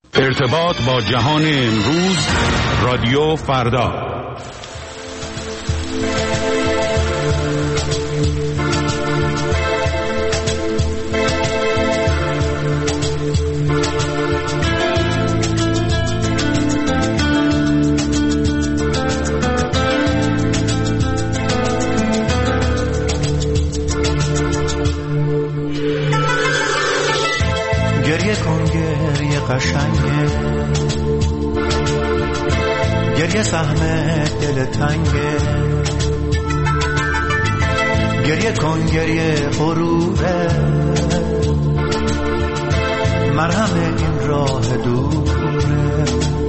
ارتباط با جهان امروز، رادیو فردا. گریه کن گریه قشنگه، گریه سهم دل تنگه، گریه کن گریه غروره، مرهم این راه دوره.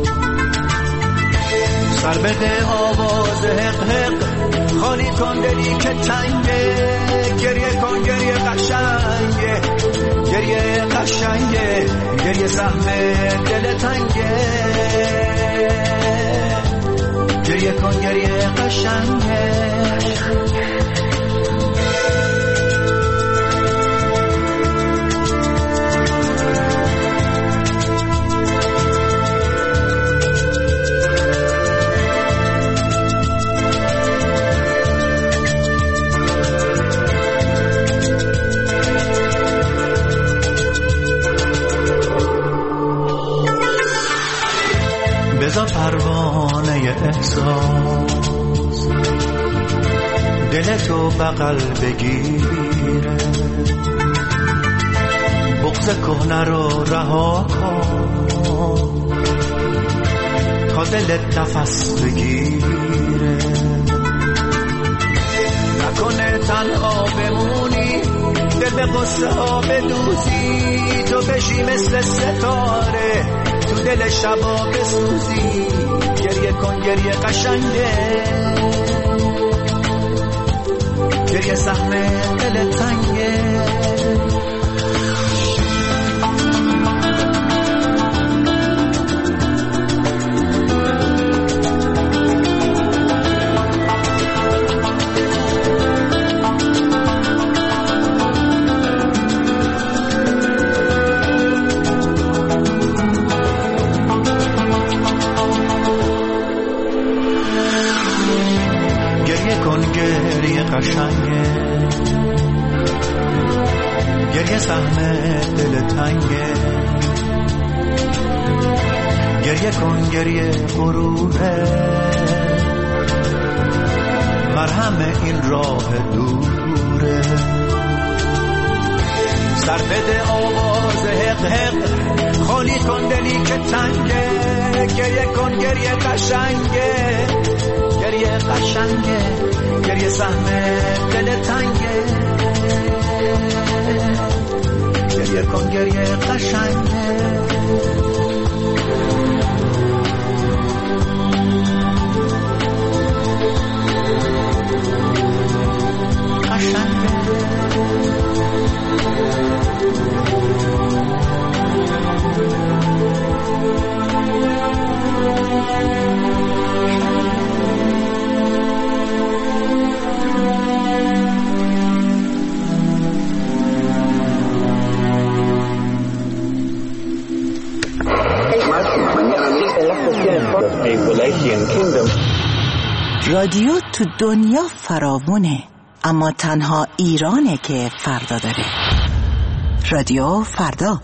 سر بده آواز حق حق، خالی کن دلی که تنگه، گریه کن گریه قشنگه، گریه قشنگه، گریه سهم دل تنگه، گریه کن گریه قشنگه. بذار پروانه احساس دلتو بغل بگیره، بغض کهنه رو رها کن تا دلت نفس بگیره. نکنه تنها بمونی، دل به قصه ها بدوزی، تو بشی مثل ستاره تو دل شبا بسوزی. گریه کن گریه قشنگه، گریه سهم دل تنگه. قشنگه، گریه سهم دل تنگه، گریه کن گریه غروره، مرهم این راه دوره. سر بده آواز حق حق، خالی کن دلی که تنگه، گریه کن گریه قشنگه، گریه قشنگه، گریه سهم دل تنگه، گریه کن گریه قشنگه. رادیو تو دنیا فراوونه، اما تنها ایرانه که فردا داره. رادیو فردا.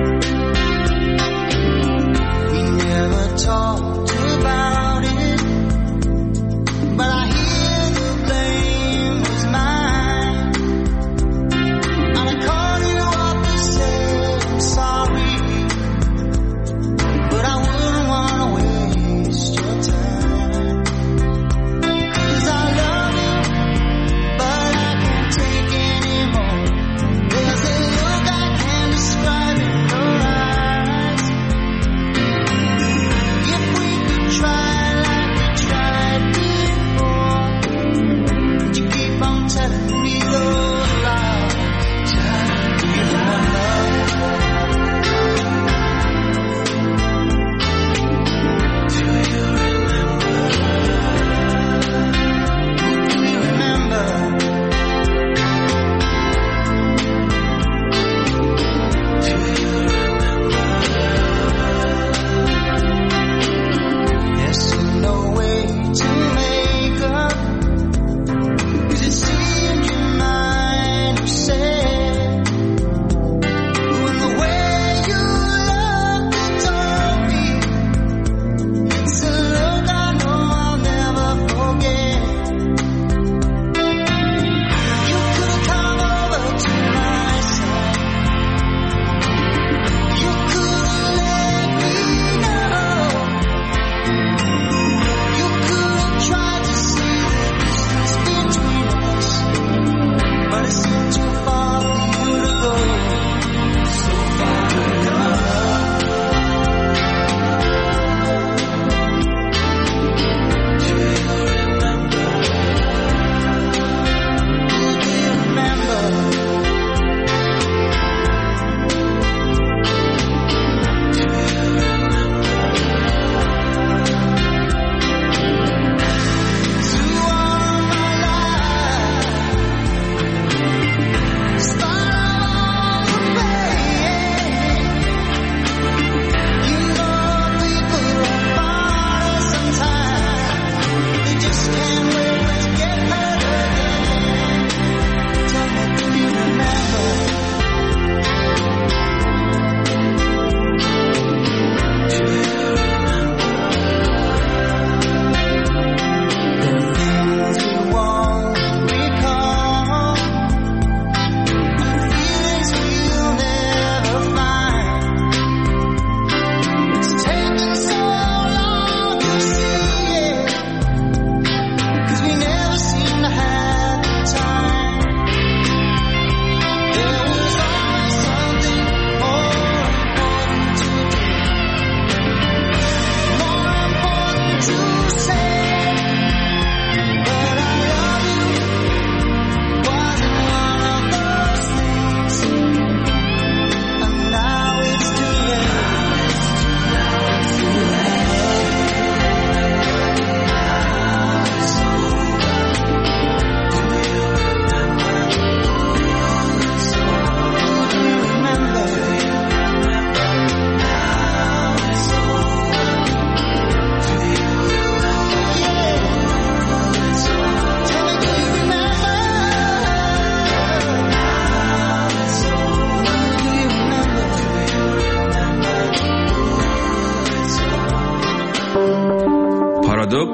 Talked about it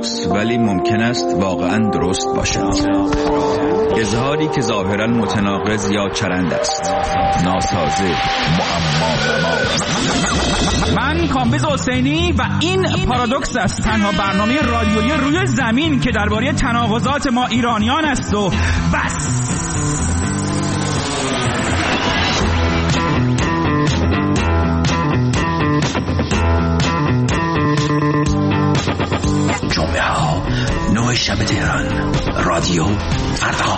پارادوکس ولی ممکن است واقعا درست باشد. اظهاری که ظاهرا متناقض یا چرند است، ناسازه، معما. من کامبیز حسینی و این پارادوکس است، تنها برنامه رادیویی روی زمین که درباره تناقضات ما ایرانیان است و بس. جمعه ها 9 شب تهران، رادیو فردا.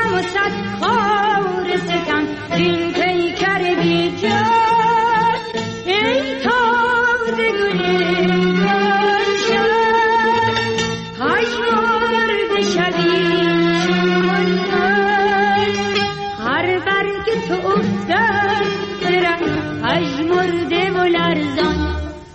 و صد خار ستم این پیکر بی جان ای تازه گل گلشن پژمرده شوی چون هر برگ تو افتد برم پژمرده و لرزان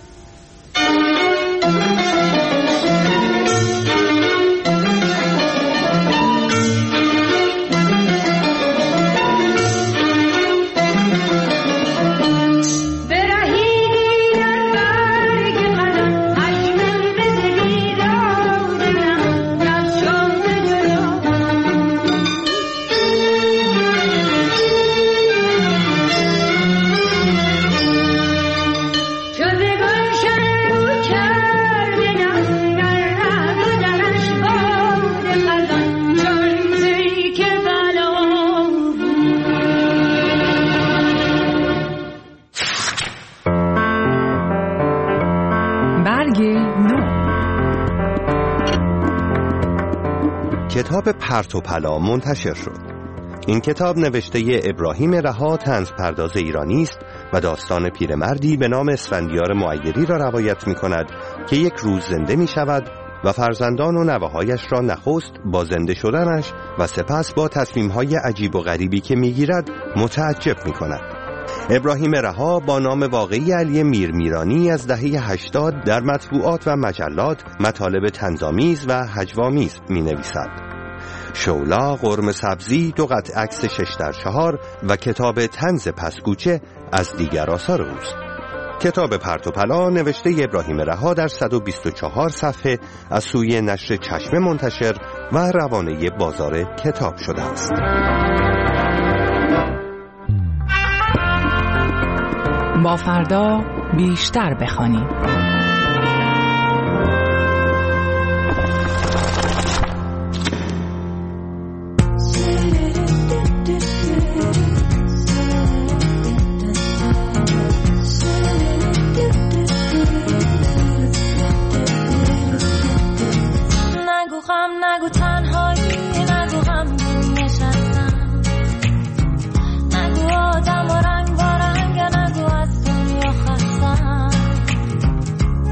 کتاب پرت و پلا منتشر شد. این کتاب نوشته ابراهیم رها طنزپرداز ایرانی است و داستان پیرمردی به نام اسفندیار معیری را روایت می کند که یک روز زنده می شود و فرزندان و نوه‌هایش را نخست با زنده شدنش و سپس با تصمیم‌های عجیب و غریبی که می گیرد متعجب می کند. ابراهیم رها با نام واقعی علی میرمیرانی از دهه 80 در مطبوعات و مجلات مطالب طنزآمیز و هجوآمیز می نویسد. شولا، قرم سبزی، 2 قطعه عکس 6x4 و کتاب طنز پسگوچه از دیگر آثار اوست. کتاب پرت و پلا نوشته ابراهیم رها در 124 صفحه از سوی نشر چشمه منتشر و روانه بازار کتاب شده است. با فردا بیشتر بخوانیم. نگو تنهایی، نگو غمگین نشستم، نگو آدم و رنگ با رنگ، نگو از دنیا خستم،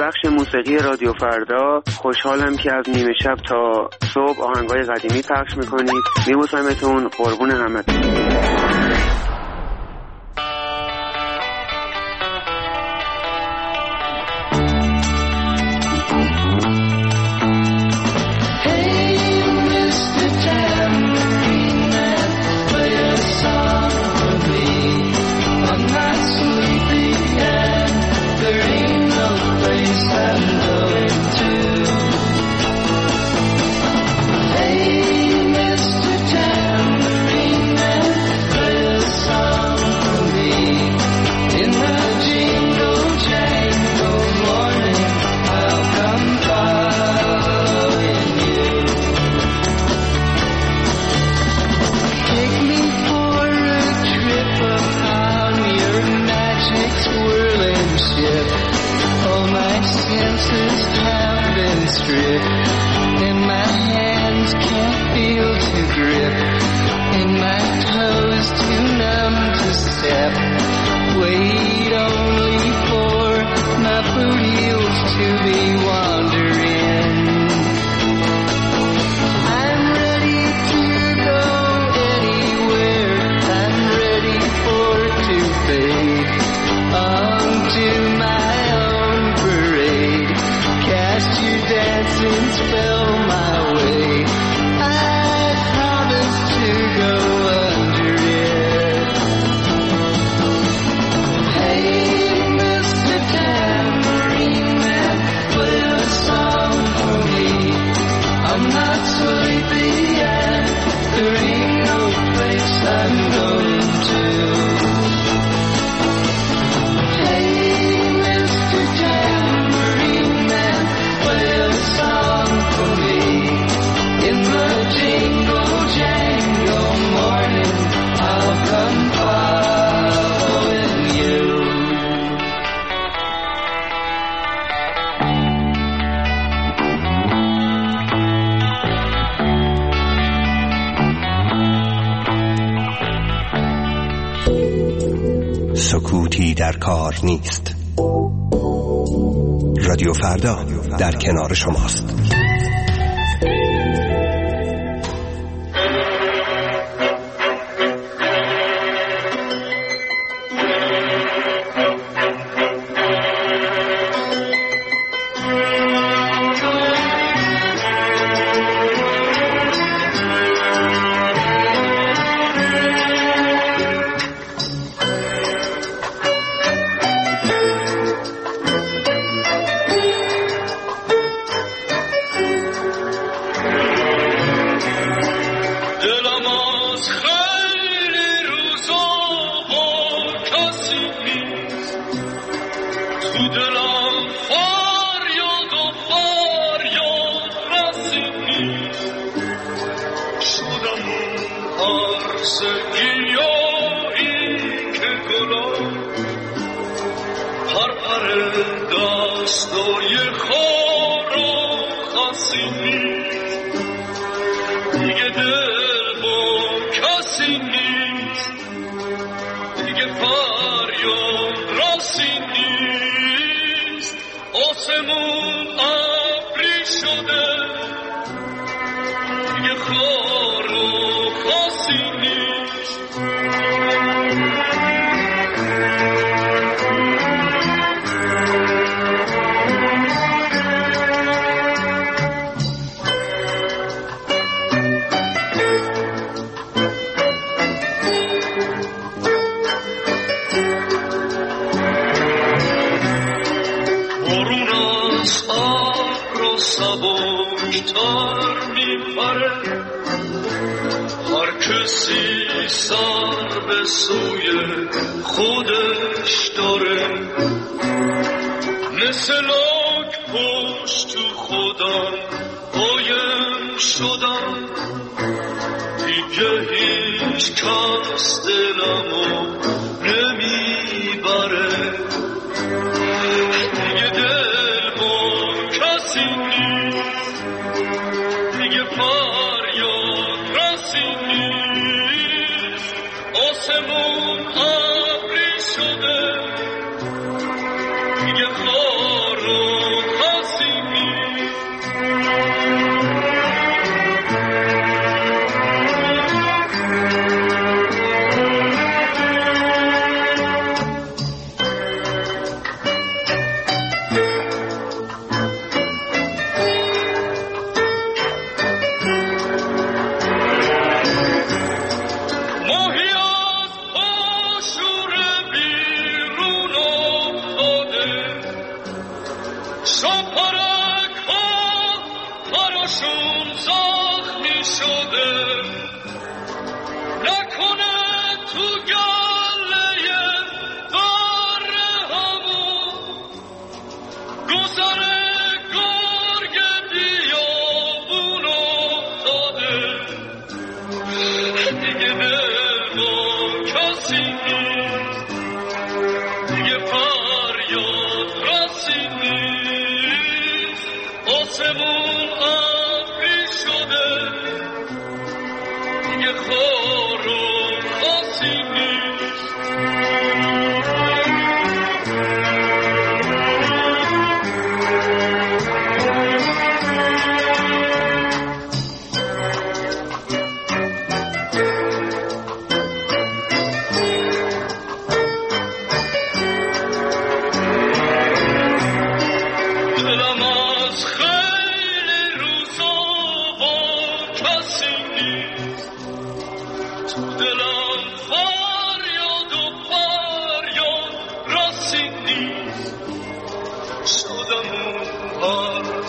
بخش موسیقی رادیو فردا. خوشحالم که از نیمه شب تا صبح آهنگای قدیمی پخش میکنید. میبوسمتون، قربون همتون. سکوتی در کار نیست. رادیو فردا در کنار شماست. دیگه خار و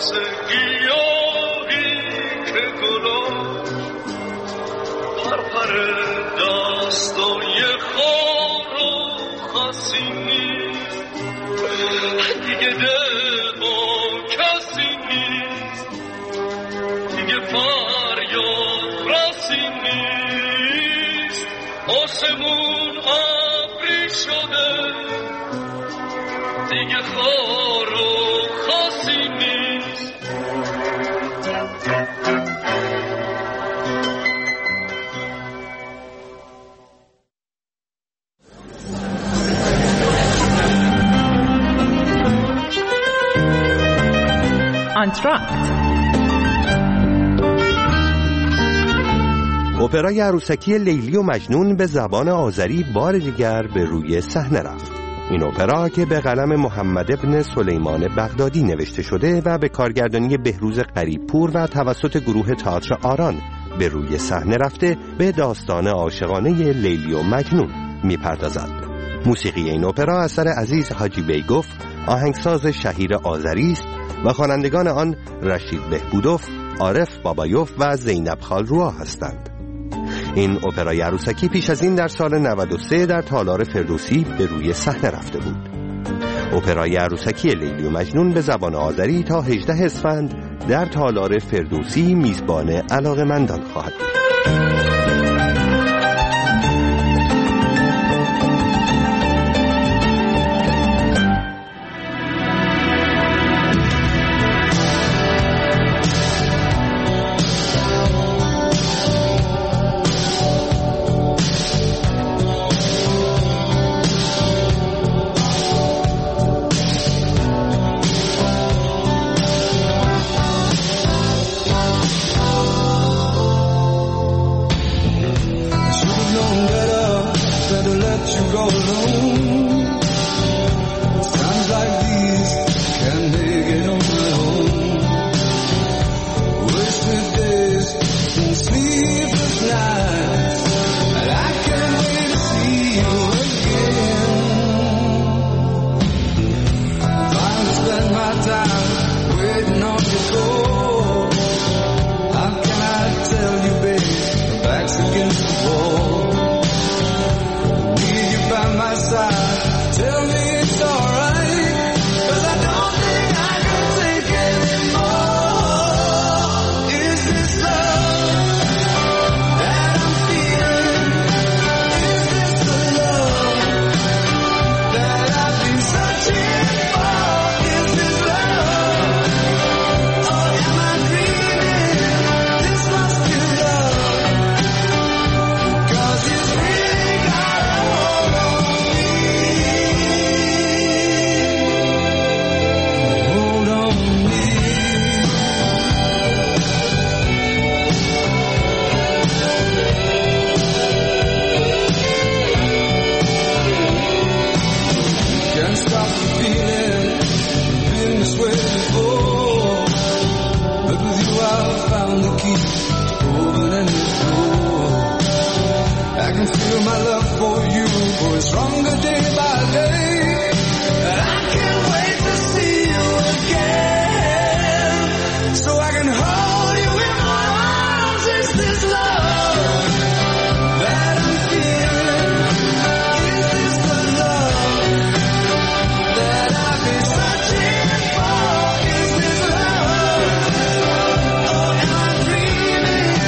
اپرای عروسکی لیلی و مجنون به زبان آذری بار دیگر به روی صحنه رفت. این اپرا که به قلم محمد ابن سلیمان بغدادی نوشته شده و به کارگردانی بهروز قریبپور و توسط گروه تئاتر آران به روی صحنه رفته، به داستان عاشقانه لیلی و مجنون میپردازد. موسیقی این اپرا اثر عزیز حاجی بیگوف، آهنگساز شهیر آذری است و خوانندگان آن رشید بهبودوف، عارف بابایوف و زینب خالروا هستند. این اپرای عروسکی پیش از این در سال 93 در تالار فردوسی به روی صحنه رفته بود. اپرای عروسکی لیلی و مجنون به زبان آذری تا 18 اسفند در تالار فردوسی میزبان علاقه‌مندان خواهد بود.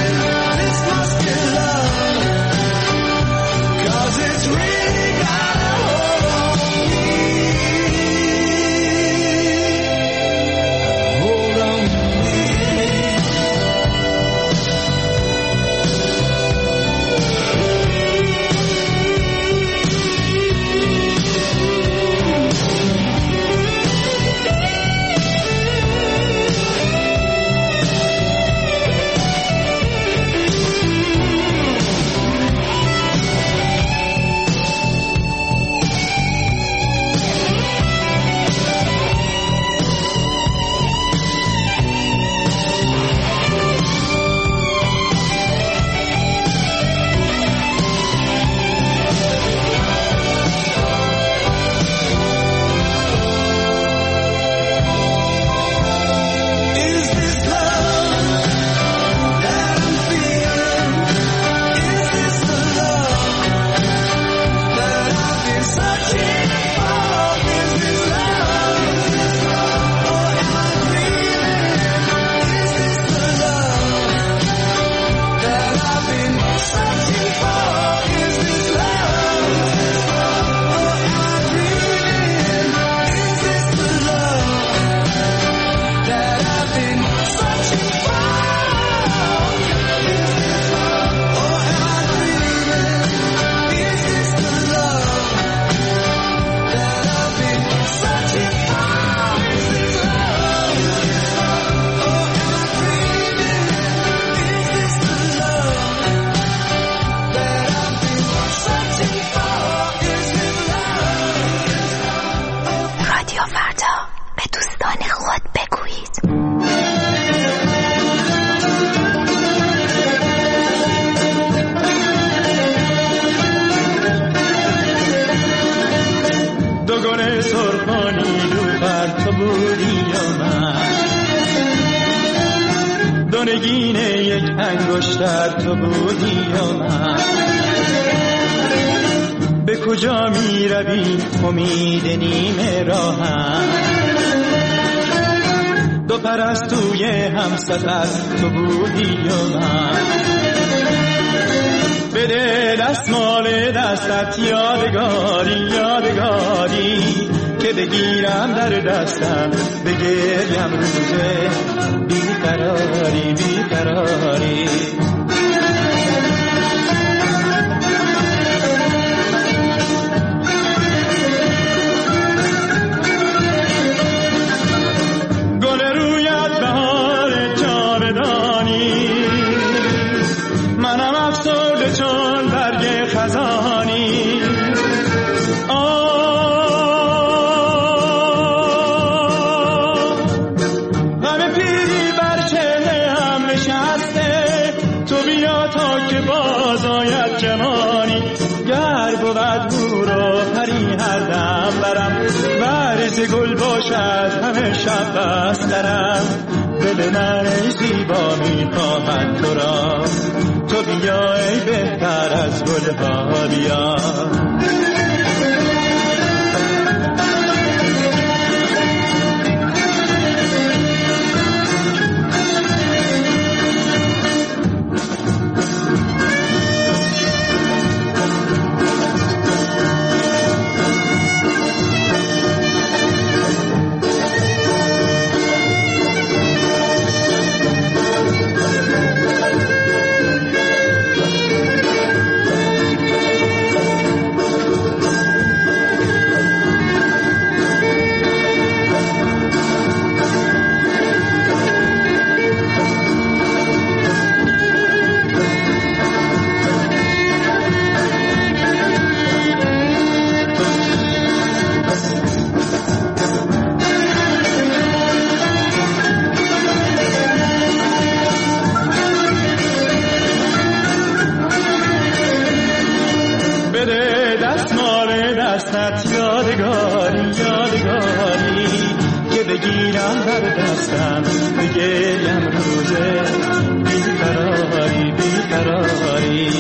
It's really got انگشتر تو بودی و من. به کجا می روی امید نیمه راهم، دو پرستوی همسفر تو بودی و من. بده دستمال دستت یادگاری یادگاری که بگیرم در دستم بگریم روزه بیقراری بیقراری. گل رویت بهار جاودانی، منم افسرده چون برگ خزانی. غم پیری بر چهره هم نشسته، تو بیا تا که باز آید جوانی. گر بود هور و پری هر دم برم، ورز گل باشد همه شب بسترم. دل من ای زیبا میخواهد تو را، تو بیا ای بهتر از گلها بیا. دستت یادگاری یادگاری که بگیرم در دستم بگریم روزه بیقراری بیقراری.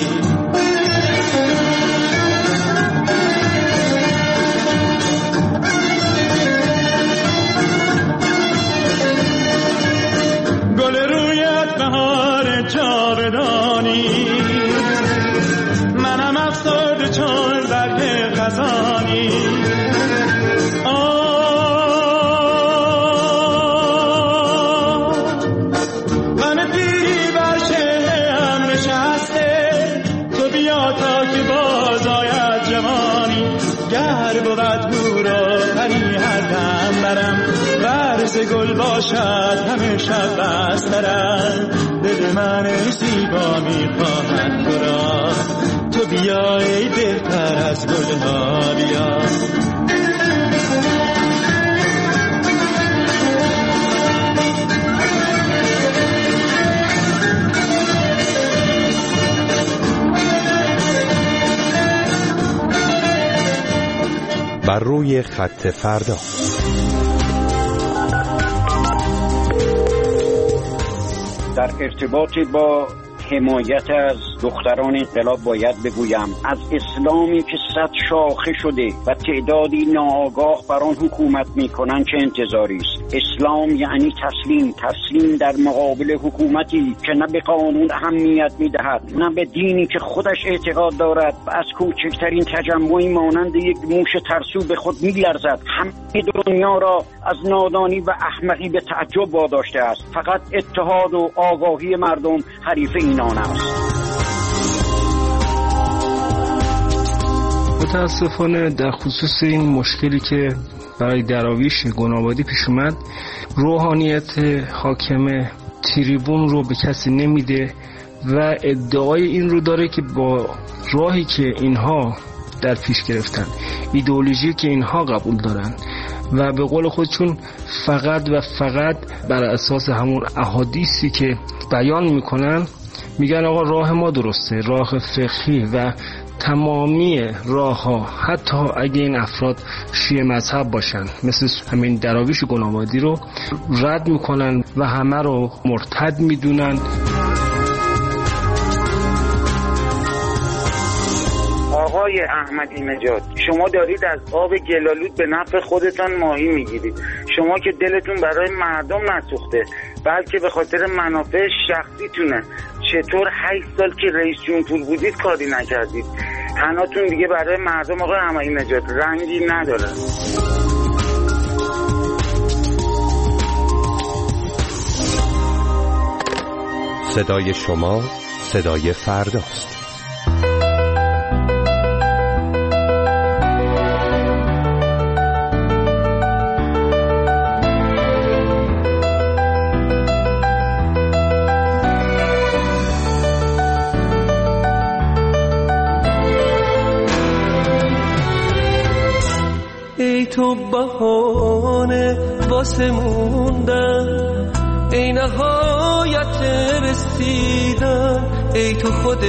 گل رویت بهار جاودانی، منم افسرده چون برگ خزانی. غم پیری بر چهره هم نشسته، تو بیا تا که باز آید جوانی. گر بود هور و پری هر دم برم، ورز گل باشد همه شب بسترم. دل من ای زیبا میخواهد تو را، تو بیا ای بهتر از گلها بیا. بر روی خط فردا. در ارتباط با حمایت از دختران انقلاب باید بگویم از اسلامی که 100 شاخه شده و تعدادی ناآگاه بر آن حکومت میکنن چه انتظاری است؟ اسلام یعنی تسلیم در مقابل حکومتی که نه به قانون اهمیت میدهد نه به دینی که خودش اعتقاد دارد و از کوچکترین تجمعی مانند یک موش ترسو به خود میلرزد. همه دنیا را از نادانی و احمقی به تعجب واداشته است. فقط اتحاد و آگاهی مردم حریف اینان است. متاسفانه در خصوص این مشکلی که برای دراویش گنابادی پیش اومد، روحانیت حاکم تریبون رو به کسی نمیده و ادعای این رو داره که با راهی که اینها در پیش گرفتن، ایدئولوژی که اینها قبول دارن و به قول خودشون فقط و فقط بر اساس همون احادیثی که بیان میکنن میگن آقا راه ما درسته، راه فقهی و تمامی راه ها حتی اگه این افراد شیعه مذهب باشن مثل همین دراویش گنابادی رو رد میکنن و همه رو مرتد میدونن. آقای احمدی نژاد، شما دارید از آب گلالود به نفع خودتان ماهی میگیرید. شما که دلتون برای مردم نسوخته بلکه به خاطر منافع شخصیتونه، چطور 8 سال که رئیس جمهور بودید کاری نکردید؟ تناتون دیگه برای مردم آقای احمدی نژاد رنگی نداره. صدای شما صدای فرداست. ای تو بهانه واسه موندن، ای نهایت رسیدن، ای تو خود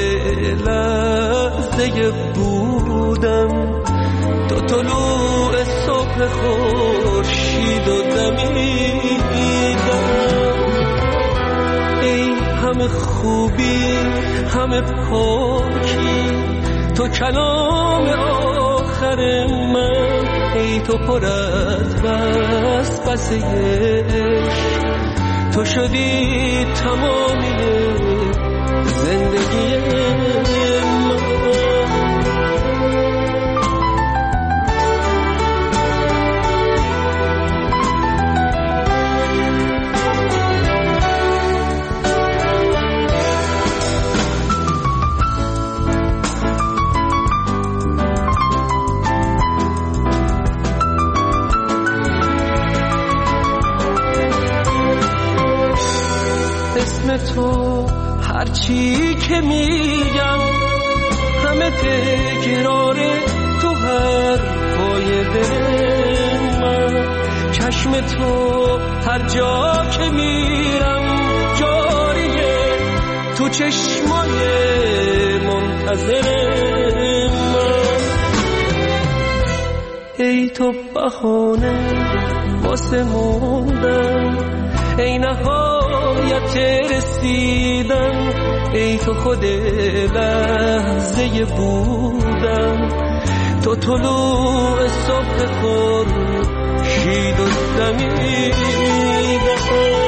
لحظه بودن، تو طلوع صبح خورشید و دمیدن. ای همه خوبی همه پاکی، تو کلام آخر من، ای تو پر از وسوسه عشق، تو شدی تمامی زندگی من. اسم تو هرچی که میگم همه تکراره تو حرفای دل من. چشم تو هر جا که میرم جاریه، تو چشمای منتظر من. ای تو بهانه واسه موندن، ای نهایت رسیدن، ای تو خود لحظه بودن، تو طلوع صبح خورشید و دمیدن.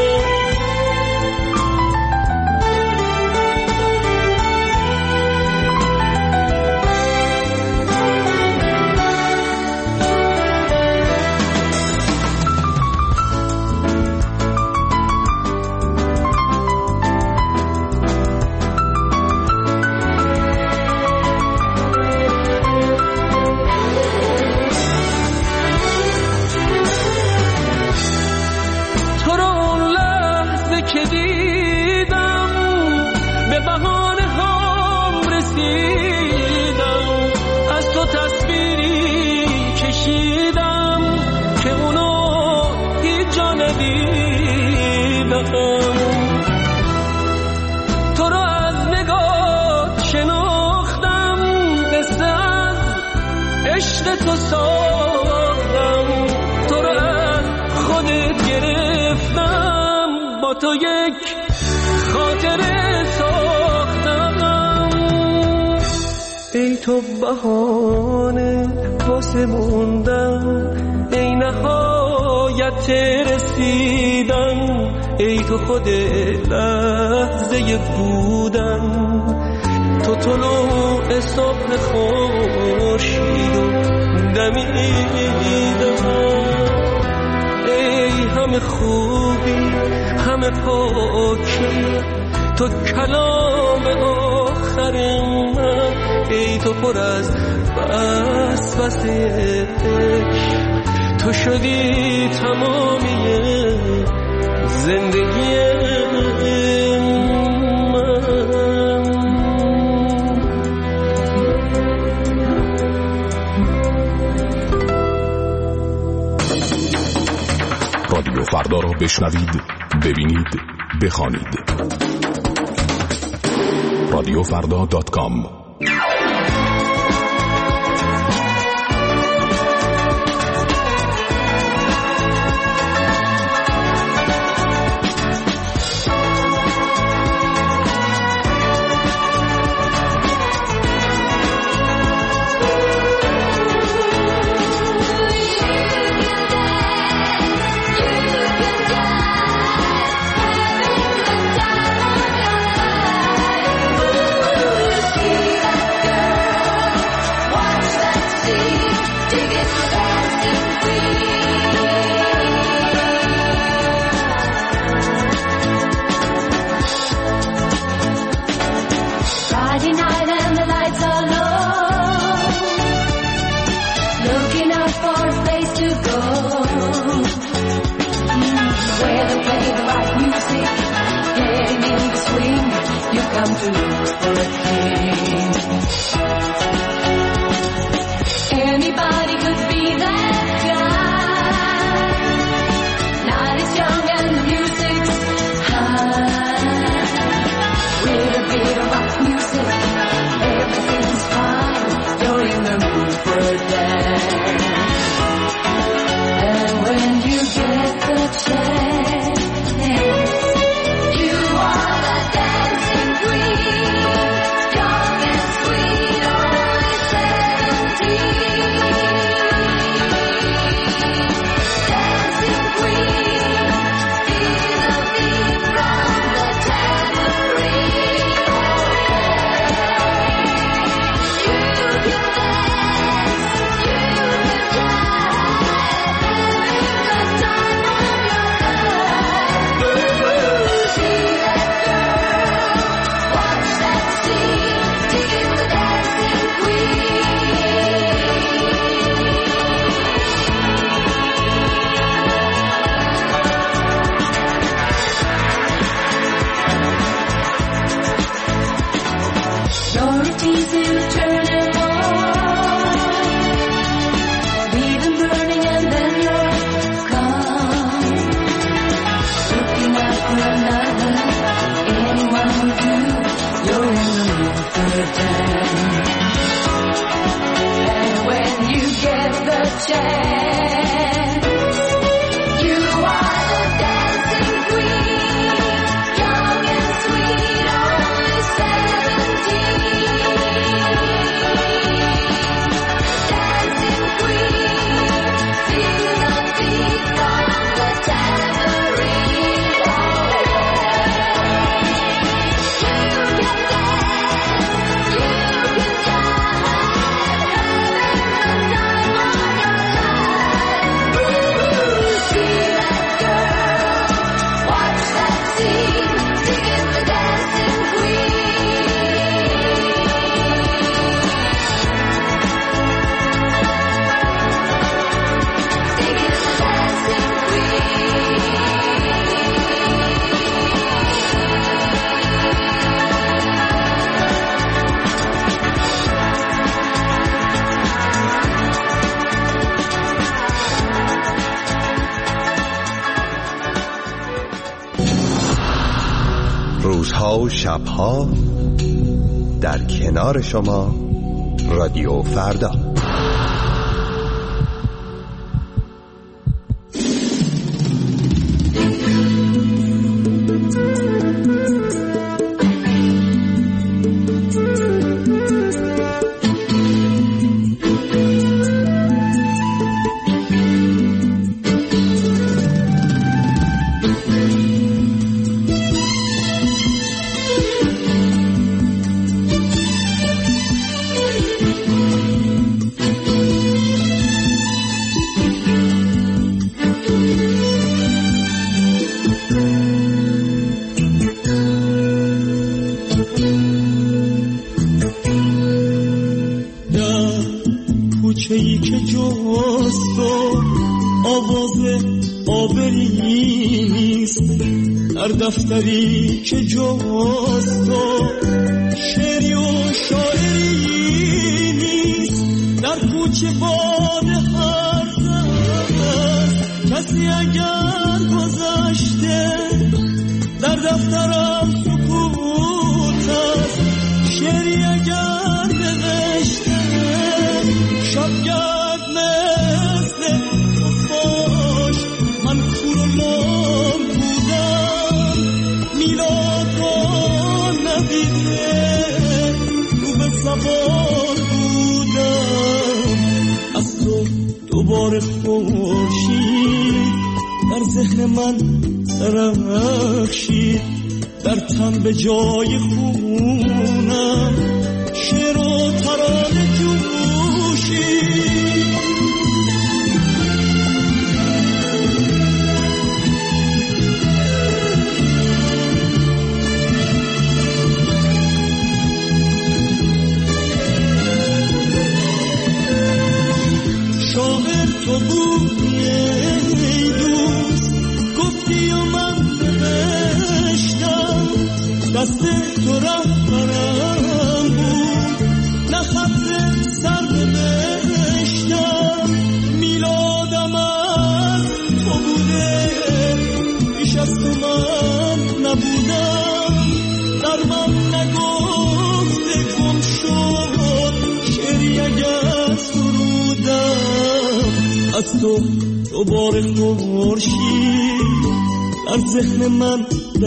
که دیدم به بهانه هم رسیدم، از تو تصویری کشیدم که اونو هیچ جا ندیدم. تو رو از نگاه شناختم، قصه از عشق تو ساختم، تو رو از خودت گرفتم، با تو یک خاطره ساختم. ای تو بهانه واسه موندن، ای نهایت رسیدن، ای تو خود لحظه بودن، تو طلوع صبح خورشید و دمیدن. ای همه خوبی همه پاکی، تو کلام آخر من، ای تو پر از وسوسه عشق، تو شدی تمامی زندگی من. رادیو فردا را بشنوید، ببینید، بخوانید. رادیوفردا.com. a king. Anybody could be that guy. Night is young and the music's high. With a bit of rock music, everything's fine. You're in the mood for a dance. And when you get the chance, you are the dancing queen, young and sweet, only 17. Dancing queen, feel the beat from the tambourine. You can dance, you can jive, having the time of your life. See that girl, watch that scene, dig the dancing queen. You're a teasing, turn him on. Leave him burning and then you're gone. Looking out for another, anyone with you, you're in the mood for a dance. And when you get the chance, you are the dancing queen, young and sweet, only 17. Dancing queen, feel the beat from the tambourine. You can dance, you can jive, having the time of your life. See that girl, watch that scene, digging the dancing queen. Digging the dancing queen. روزها و شبها در کنار شما رادیو فردا. کوچه‌ای که جست و آواز آبری نیست، در دفتری که جست و شعری و شاعری نیست، در کوچه باد هست کسی اگر گذشته، در دفترم سکوت است، شعری اگر نوشته، شبگرد مثل خفاش من کور و لام بودم، میلاد را ندیده رو به سوار بودم، از تو دوباره خورشید در ذهن من درخشید، در تن به جای خونم شعر و ترانه جوشید. شاعر تو بودی ای دوست، گفتی و من نوشتم، دست تو رهبرم سر بهشتم میلادم از تو بوده بیش از تو من نبودم در من نگفته گم شد شعری اگر سرودم از تو دوباره خورشید در ذهن من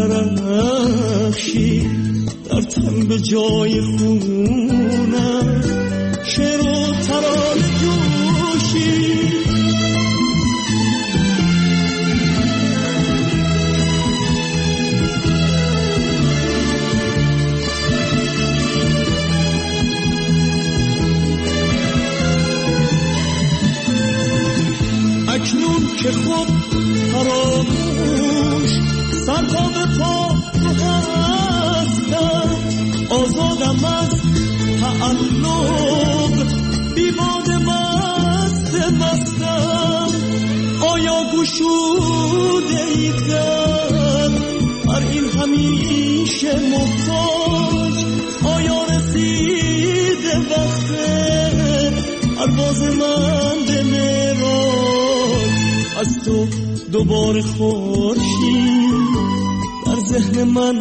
درخشید در تن به جای خونم شعر و ترانه جوشید اکنون که خود فراموش سر تا به پا هستم آزادم از تعلق بیباد مستم آیا گشوده ایدن بر این همیشه محتاج آیا رسیده وقت پرواز من به معراج از تو دوباره خورشید در ذهن من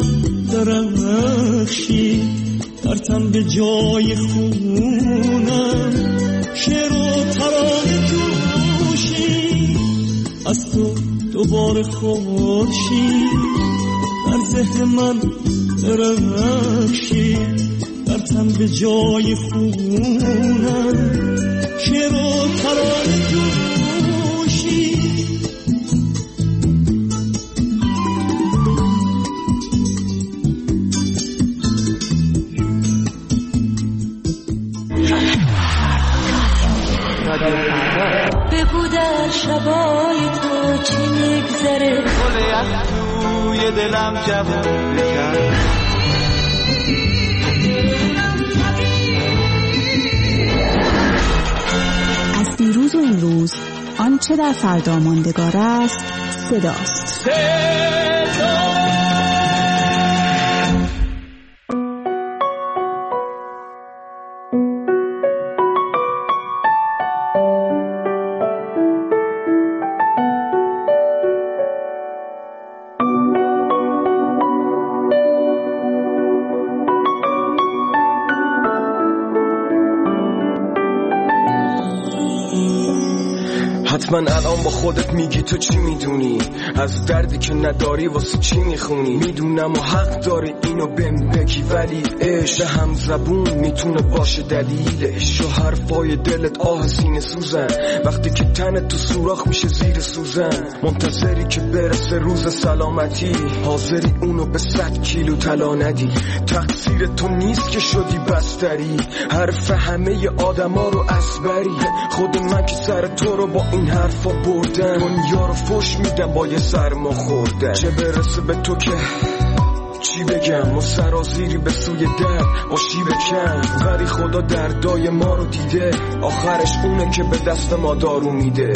درخشید در تن به جای خونم شعر و ترانه جوشید از تو دوباره خورشید در ذهن من درخشید در تن به جای خونم شعر و ترانه جوشید بگو در شبای تو چی میگذره گل یخ توی دلم جوون بکن از دیروز و امروز آنچه در فردا ماندگار است صداست. حتما الان با خودت میگی تو چی میدونی از دردی که نداری واسه چی میخونی میدونم و حق داری اینو بهم بگی ولی عشق هم زبون میتونه باشه دلیلش و حرفای دلت آه سینه سوزن وقتی که تنت تو سوراخ میشه زیر سوزن منتظری که برسه روز سلامتی حاضری اونو به 100 کیلو طلا ندی تقصیر تو نیست که شدی بستری حرف همه آدما رو اسبری خود من که سر تو رو با این حرفا بردن دنیا رو فش میدم با یه سرما خوردن چه برسه به تو که چی بگم و سرازیری به سوی درد با شیب کم ولی خدا دردای ما رو دیده آخرش اونه که به دست ما دارو میده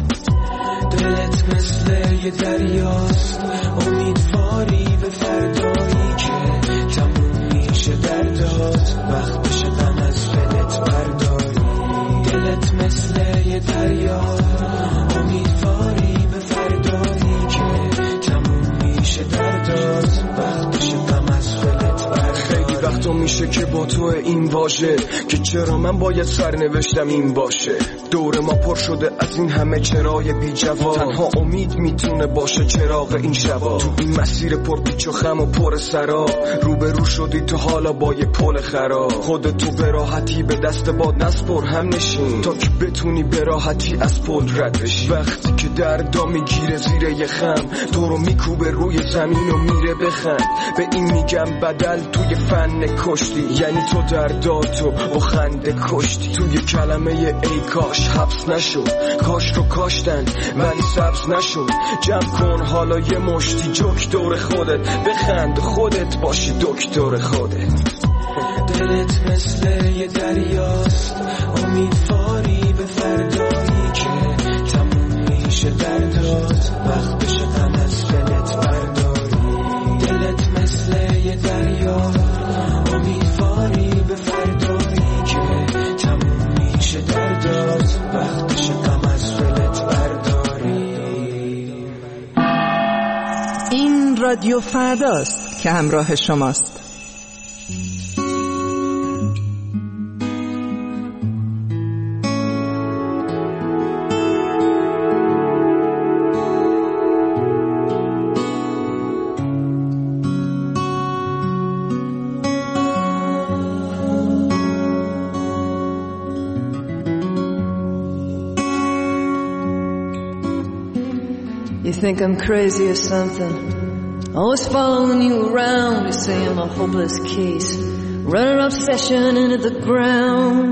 دلت مثل یه دریاست امیدواری به فردایی که تموم میشه دردات وقت بشه غم از دلت برداری دلت مثل یه دریاست امیدواری به فردایی که تموم میشه دردات وقت بشه غم از دلت برداری خیلی وقتا میشه که با تو این واژه که چرا من باید سرنوشتم این باشه دور ما پر شده از این همه چرای بی جواب تنها امید میتونه باشه چراغ این شبا تو این مسیر پر پیچ و خم و پر سرا روبرو شدی تو حالا با یه پل خراب خودتو به راحتی به دست باد نسپر هم نشین تا که بتونی به راحتی از پل رد بشی وقتی که دردا میگیره زیر یه خم تو رو میکوبه روی زمین و میره بخند به این میگم بدل توی فن کشتی یعنی تو درداتو با خنده کشتی توی کلمه ای کاش حبس نشد کاش رو کاشتن ولی سبز نشد جمع کن حالا یه مشتی جوک دور خودت بخند خودت باشی دکتر خودت دلت مثل یه دریاست امیدواری به فردایی که تموم میشه دردات وقت بشه غم از دلت برداری دلت مثل یه دریاست امیدواری به فردایی که تموم فرداست وقتش غم از دلت برداری. این رادیو فرداست که همراه شماست. You think I'm crazy or something? Always following you around. You say I'm a hopeless case, running obsession into the ground.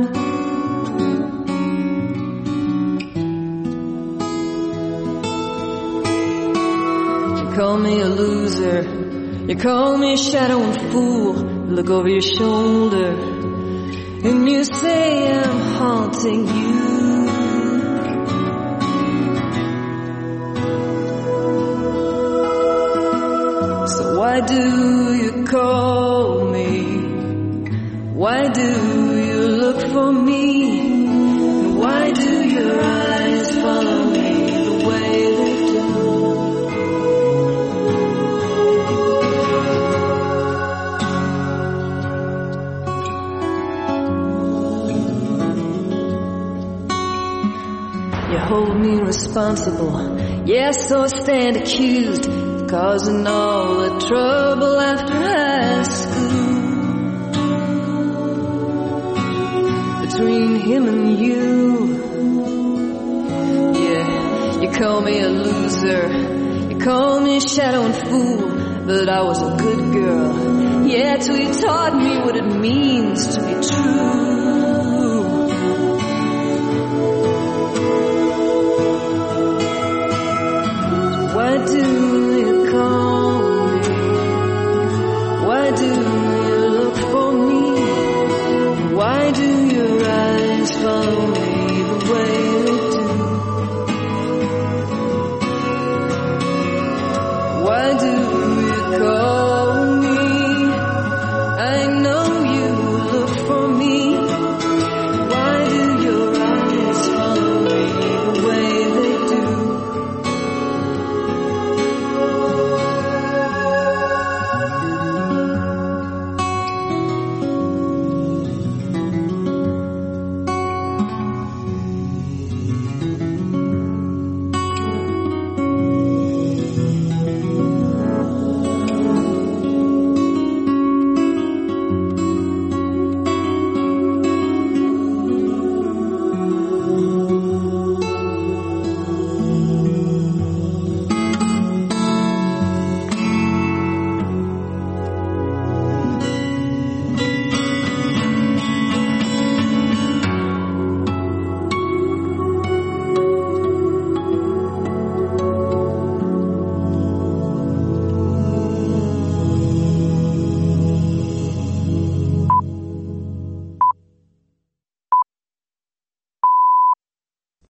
You call me a loser, you call me a shadow and fool. You look over your shoulder and you say I'm haunting you. Why do you call me? Why do you look for me? And why do your eyes follow me the way they do? You hold me responsible, yes, so I stand accused, causing all the trouble after high school. Between him and you, yeah, you call me a loser, you call me a shadow and fool, but I was a good girl, yeah, till you taught me what it means to be true.